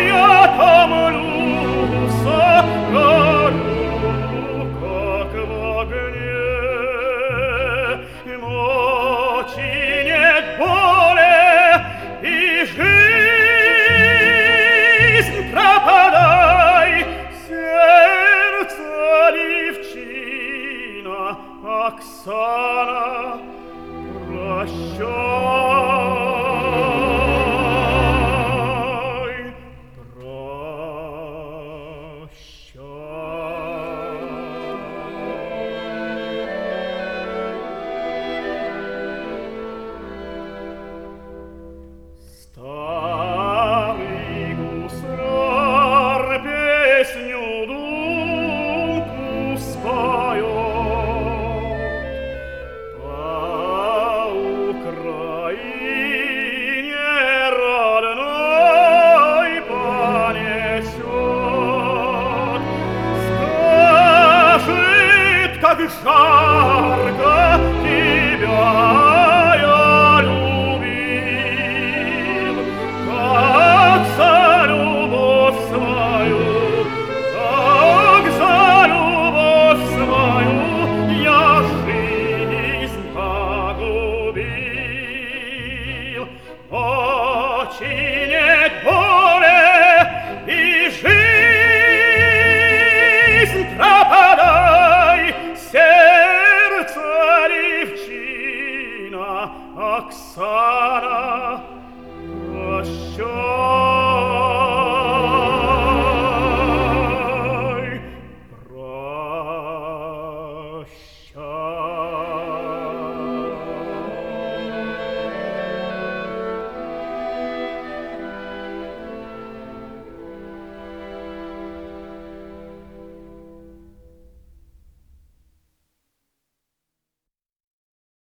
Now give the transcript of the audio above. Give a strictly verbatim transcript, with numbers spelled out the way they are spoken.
Оксана, прощай, прощай. Старый гусар песню думку споет, по Украине родной понесет, скажет, как жарко тебя я любил, как за любовь свою, как за любовь свою я жизнь погубил. Починит горе и жизнь пропадай, сердце девчина Оксана, прощай.